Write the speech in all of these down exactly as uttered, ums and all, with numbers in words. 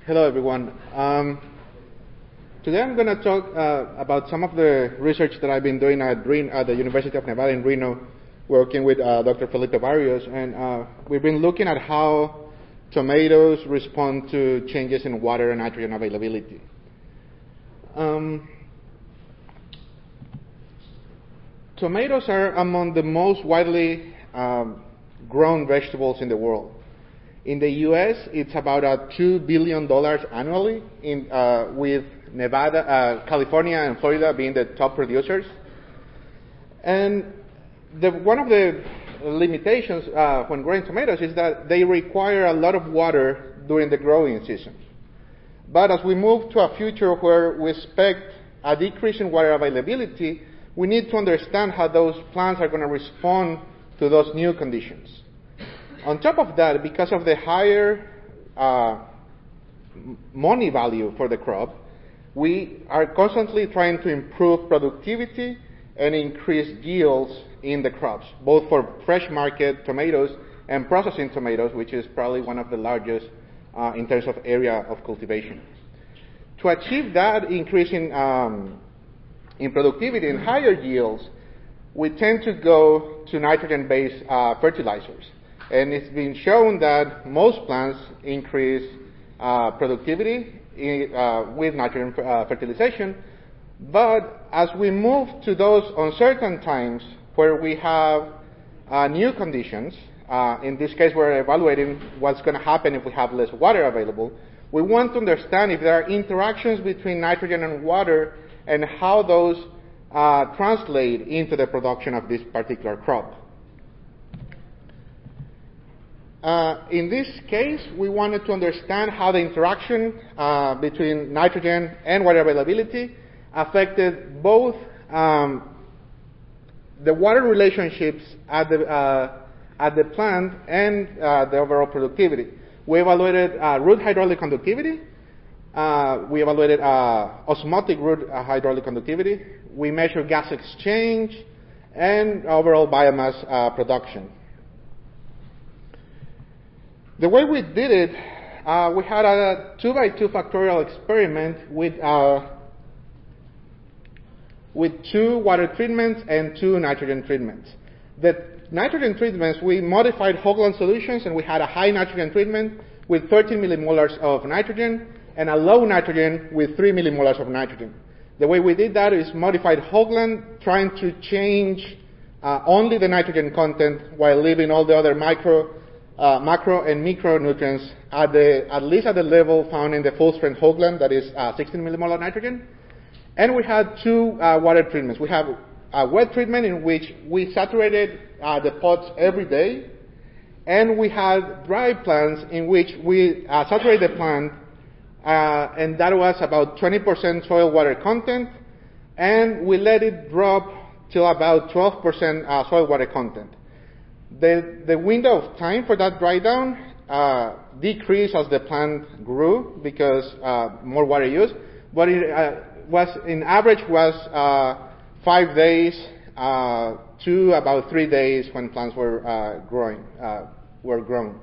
Hello, everyone. Um, today I'm going to talk uh, about some of the research that I've been doing at, Reno, at the University of Nevada in Reno, working with uh, Doctor Felipe Barrios. And uh, we've been looking at how tomatoes respond to changes in water and nitrogen availability. Um, tomatoes are among the most widely um, grown vegetables in the world. In the U S, it's about uh, two billion dollars annually, in, uh, with Nevada, uh, California, and Florida being the top producers. And the, one of the limitations uh, when growing tomatoes is that they require a lot of water during the growing season. But as we move to a future where we expect a decrease in water availability, we need to understand how those plants are going to respond to those new conditions. On top of that, because of the higher uh, money value for the crop, we are constantly trying to improve productivity and increase yields in the crops, both for fresh market tomatoes and processing tomatoes, which is probably one of the largest uh, in terms of area of cultivation. To achieve that increase in, um, in productivity and higher yields, we tend to go to nitrogen-based uh, fertilizers. And it's been shown that most plants increase uh, productivity in, uh, with nitrogen uh, fertilization. But as we move to those uncertain times where we have uh, new conditions, uh, in this case we're evaluating what's going to happen if we have less water available, we want to understand if there are interactions between nitrogen and water and how those uh, translate into the production of this particular crop. Uh, in this case, we wanted to understand how the interaction uh, between nitrogen and water availability affected both um, the water relationships at the, uh, at the plant and uh, the overall productivity. We evaluated uh, root hydraulic conductivity. Uh, we evaluated uh, osmotic root uh, hydraulic conductivity. We measured gas exchange and overall biomass uh, production. The way we did it, uh, we had a two by two factorial experiment with uh, with two water treatments and two nitrogen treatments. The nitrogen treatments, we modified Hoagland solutions, and we had a high nitrogen treatment with thirteen millimolars of nitrogen and a low nitrogen with three millimolars of nitrogen. The way we did that is modified Hoagland, trying to change uh, only the nitrogen content while leaving all the other micro Uh, macro and micronutrients at, the, at least at the level found in the full-strength Hoagland, that is uh, sixteen millimolar nitrogen. And we had two uh, water treatments. We have a wet treatment in which we saturated uh, the pots every day, and we had dry plants in which we uh, saturated the plant, uh, and that was about twenty percent soil water content, and we let it drop till about twelve percent uh, soil water content. The, the window of time for that dry down uh, decreased as the plant grew because uh, more water used, but it uh, was, in average, was uh, five days uh, to about three days when plants were uh, growing, uh, were grown.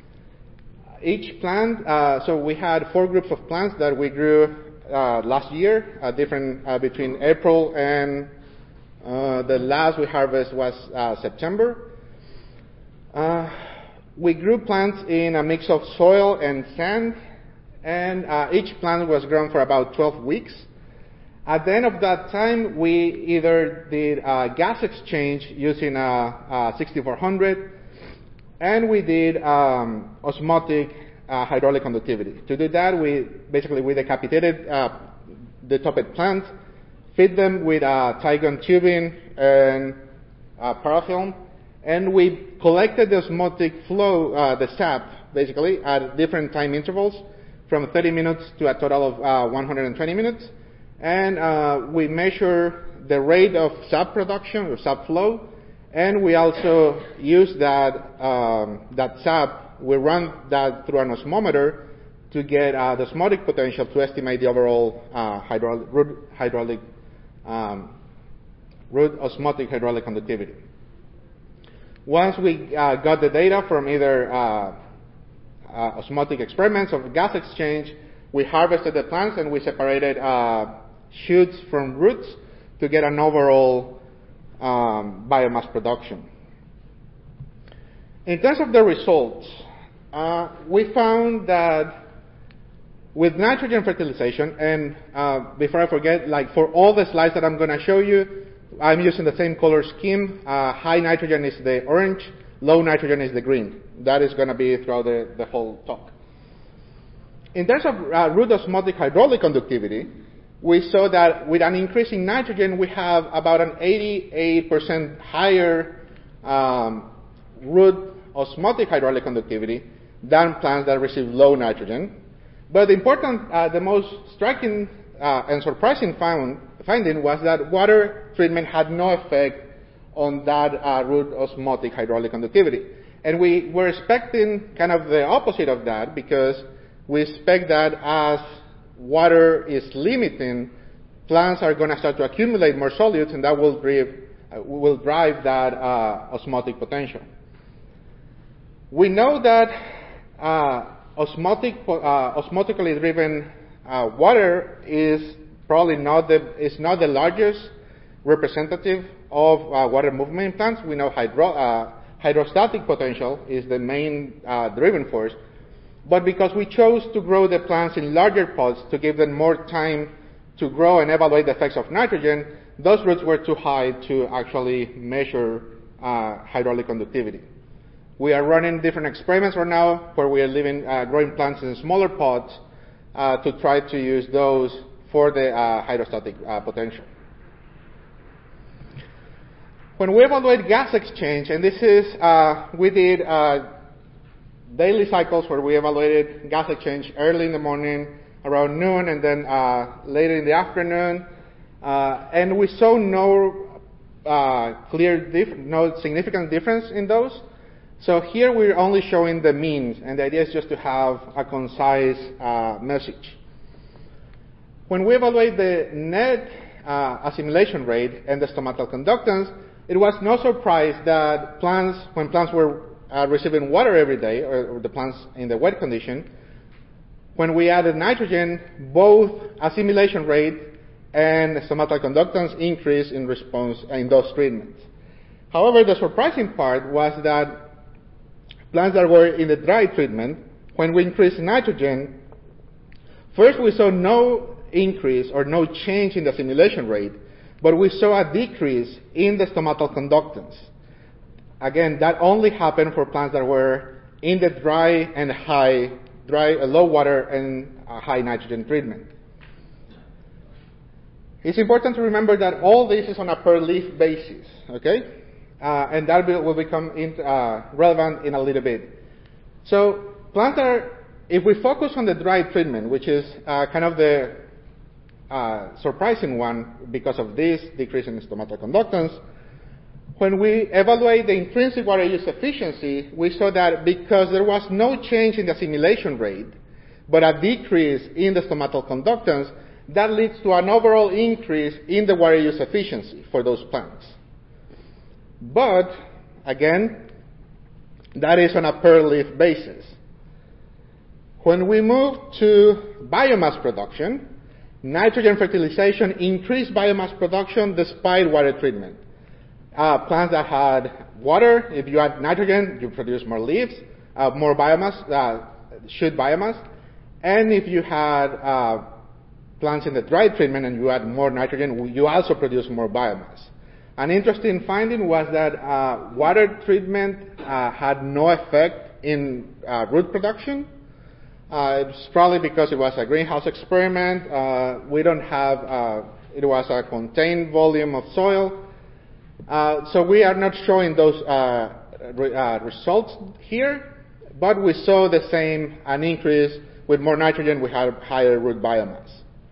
Each plant, uh, so we had four groups of plants that we grew uh, last year, uh, different uh, between April and uh, the last we harvest was uh, September. Uh, we grew plants in a mix of soil and sand, and uh, each plant was grown for about twelve weeks. At the end of that time, we either did uh, gas exchange using a, a sixty-four hundred, and we did um, osmotic uh, hydraulic conductivity. To do that, we basically we decapitated uh, the topped plants, fed them with uh, Tygon tubing and uh, parafilm, and we collected the osmotic flow, uh, the sap, basically, at different time intervals, from thirty minutes to a total of uh, one hundred twenty minutes. And uh, we measure the rate of sap production, or sap flow, and we also use that, um, that sap, we run that through an osmometer to get uh, the osmotic potential to estimate the overall uh, hydraulic, root hydraulic, um, root osmotic hydraulic conductivity. Once we uh, got the data from either uh, uh, osmotic experiments or gas exchange, We harvested the plants and we separated uh, shoots from roots to get an overall um, biomass production. In terms of the results, uh, we found that with nitrogen fertilization, and uh, before I forget, like for all the slides that I'm going to show you, I'm using the same color scheme. Uh, high nitrogen is the orange, low nitrogen is the green. That is going to be throughout the, the whole talk. In terms of uh, root osmotic hydraulic conductivity, we saw that with an increase in nitrogen, we have about an eighty-eight percent higher um, root osmotic hydraulic conductivity than plants that receive low nitrogen. But the important, uh, the most striking uh, and surprising found, finding was that water treatment had no effect on that uh, root osmotic hydraulic conductivity. And we were expecting kind of the opposite of that, because we expect that as water is limiting, plants are going to start to accumulate more solutes, and that will drive, uh, will drive that uh, osmotic potential. We know that uh, osmotic, uh, osmotically driven uh, water is probably not the, is not the largest representative of uh, water movement in plants. We know hydro, uh, hydrostatic potential is the main uh, driving force. But because we chose to grow the plants in larger pots to give them more time to grow and evaluate the effects of nitrogen, those roots were too high to actually measure uh, hydraulic conductivity. We are running different experiments right now where we are living, uh, growing plants in smaller pots uh, to try to use those for the uh, hydrostatic uh, potential. When we evaluate gas exchange, and this is, uh, we did uh, daily cycles where we evaluated gas exchange early in the morning, around noon, and then uh, later in the afternoon, uh, and we saw no uh, clear, dif- no significant difference in those. So here we're only showing the means, and the idea is just to have a concise uh, message. When we evaluate the net uh, assimilation rate and the stomatal conductance, it was no surprise that plants, when plants were uh, receiving water every day, or, or the plants in the wet condition, when we added nitrogen, both assimilation rate and stomatal conductance increased in response in those treatments. However, the surprising part was that plants that were in the dry treatment, when we increased nitrogen, first we saw no increase or no change in the assimilation rate, but we saw a decrease in the stomatal conductance. Again, that only happened for plants that were in the dry and high, dry, uh, low water and uh, high nitrogen treatment. It's important to remember that all this is on a per leaf basis, okay? Uh, and that will become in, uh, relevant in a little bit. So plants are, if we focus on the dry treatment, which is uh, kind of the uh, surprising one because of this decrease in stomatal conductance, when we evaluate the intrinsic water use efficiency, we saw that because there was no change in the assimilation rate, but a decrease in the stomatal conductance, that leads to an overall increase in the water use efficiency for those plants. But, again, that is on a per leaf basis. When we move to biomass production, nitrogen fertilization increased biomass production despite water treatment. Uh, plants that had water, if you add nitrogen, you produce more leaves, uh, more biomass, uh, shoot biomass. And if you had uh, plants in the dry treatment and you add more nitrogen, you also produce more biomass. An interesting finding was that uh, water treatment uh, had no effect in uh, root production. Uh, it's probably because it was a greenhouse experiment. Uh, we don't have, uh, it was a contained volume of soil. Uh, so we are not showing those uh, re- uh, results here, but we saw the same, an increase with more nitrogen, we had higher root biomass.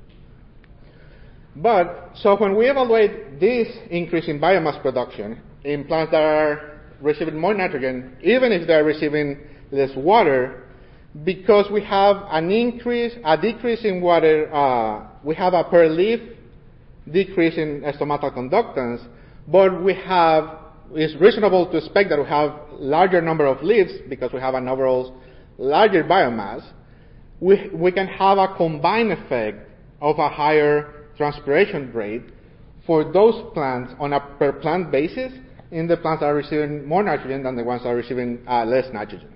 But, so when we evaluate this increase in biomass production in plants that are receiving more nitrogen, even if they are receiving less water, because we have an increase, a decrease in water, uh, we have a per leaf decrease in stomatal conductance, but we have, it's reasonable to expect that we have larger number of leaves because we have an overall larger biomass. we, we can have a combined effect of a higher transpiration rate for those plants on a per plant basis in the plants that are receiving more nitrogen than the ones that are receiving uh, less nitrogen.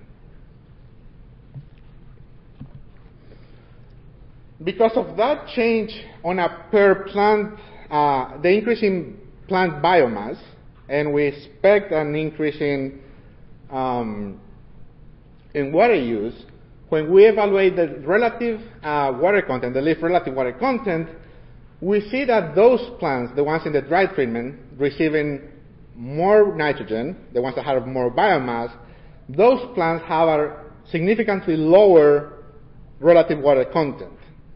Because of that change on a per plant, uh, the increase in plant biomass, and we expect an increase in, um, in water use, when we evaluate the relative uh, water content, the leaf relative water content, we see that those plants, the ones in the dry treatment, receiving more nitrogen, the ones that have more biomass, those plants have a significantly lower relative water content.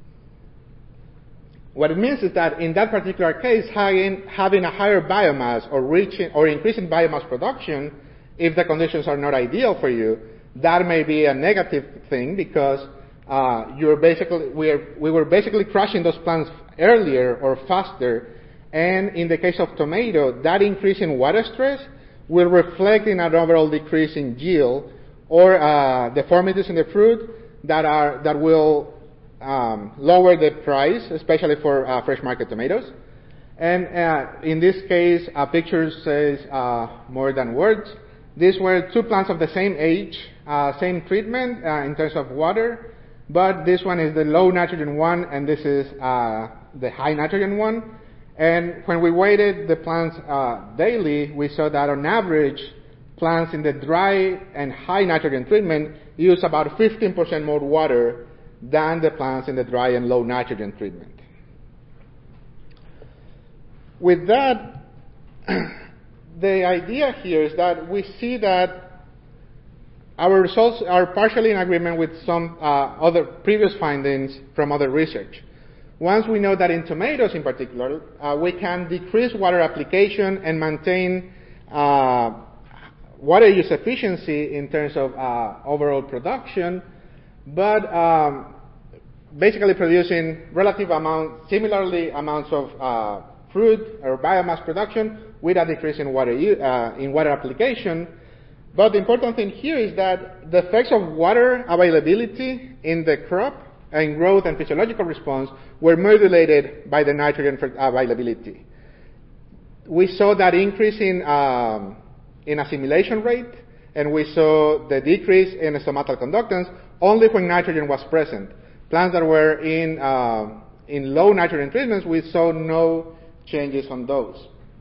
What it means is that in that particular case, having, having a higher biomass or reaching or increasing biomass production, if the conditions are not ideal for you, that may be a negative thing because uh, you're basically we're, we were basically crushing those plants earlier or faster, and in the case of tomato, that increase in water stress will reflect in an overall decrease in yield or uh, deformities in the fruit that are that will Um, lower the price, especially for uh, fresh market tomatoes. And uh, in this case, a picture says uh, more than words. These were two plants of the same age, uh, same treatment uh, in terms of water, but this one is the low nitrogen one, and this is uh, the high nitrogen one. And when we weighted the plants uh, daily, we saw that on average, plants in the dry and high nitrogen treatment use about fifteen percent more water than the plants in the dry and low nitrogen treatment. With that, the idea here is that we see that our results are partially in agreement with some uh, other previous findings from other research. Once we know that in tomatoes in particular, uh, we can decrease water application and maintain uh, water use efficiency in terms of uh, overall production, but um, basically producing relative amount, similarly amounts of uh, fruit or biomass production with a decrease in water uh, in water application. But the important thing here is that the effects of water availability in the crop and growth and physiological response were modulated by the nitrogen availability. We saw that increase in um, in assimilation rate, and we saw the decrease in stomatal conductance only when nitrogen was present. Plants that were in, uh, in low nitrogen treatments, we saw no changes on those.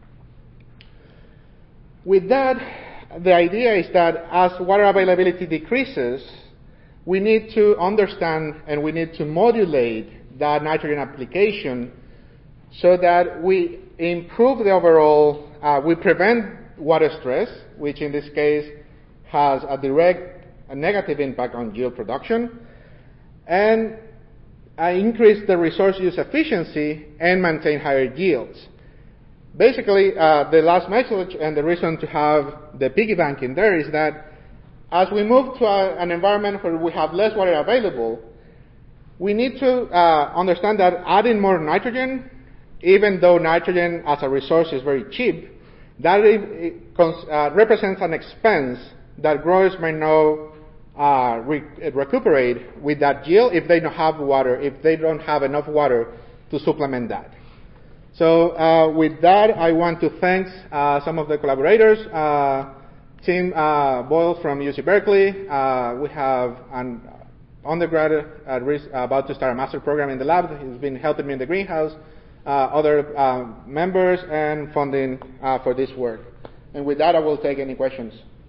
With that, the idea is that as water availability decreases, we need to understand and we need to modulate that nitrogen application so that we improve the overall, uh, we prevent water stress, which in this case has a direct a negative impact on yield production, and uh, increase the resource use efficiency and maintain higher yields. Basically, uh, the last message and the reason to have the piggy bank in there is that as we move to a, an environment where we have less water available, we need to uh, understand that adding more nitrogen, even though nitrogen as a resource is very cheap, that it, it uh, represents an expense that growers may not uh, re- recuperate with that yield if they don't have water, if they don't have enough water to supplement that. So uh, with that, I want to thank uh, some of the collaborators. Uh, Tim uh, Boyle from U C Berkeley. Uh, we have an undergraduate at risk, uh, about to start a master program in the lab. He's been helping me in the greenhouse. Uh, other uh, members and funding uh, for this work. And with that, I will take any questions.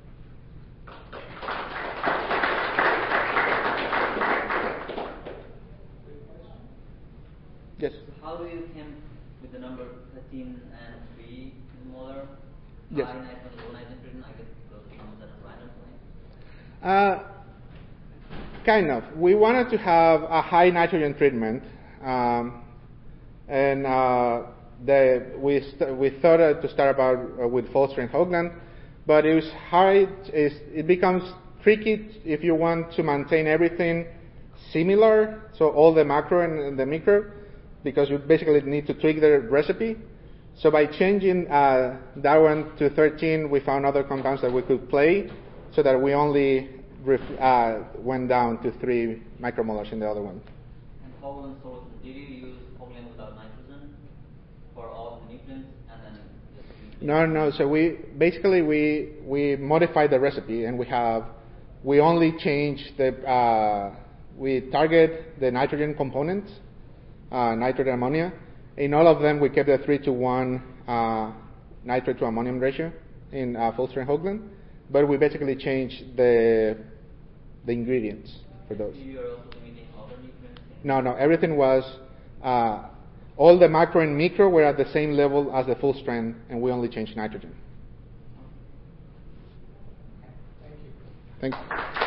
Yes. How do you came with the number thirteen and three molar? Yes. High nitrogen, low nitrogen, I guess those becomes at a random point? Uh, kind of. We wanted to have a high nitrogen treatment. Um, And uh, the, we, st- we thought uh, to start about uh, with Folster and Hoagland, but it was hard. It's, it becomes tricky if you want to maintain everything similar, so all the macro and the micro, because you basically need to tweak the recipe. So by changing uh, that one to thirteen, we found other compounds that we could play, so that we only ref- uh, went down to three micromolars in the other one. And Hoagland solution, did you use Hoagland without nitrogen for all the nutrients and then just use No, no. So we basically we we modified the recipe, and we have we only change the uh, we target the nitrogen components, uh, nitrogen ammonia. In all of them, we kept a three to one uh, nitrate to ammonium ratio in uh, full strength Hoagland, but we basically changed the the ingredients for those. You are also limiting other nutrients? No, no. Everything was uh, all the macro and micro were at the same level as the full strength, and we only changed nitrogen. Thank you. Thank you.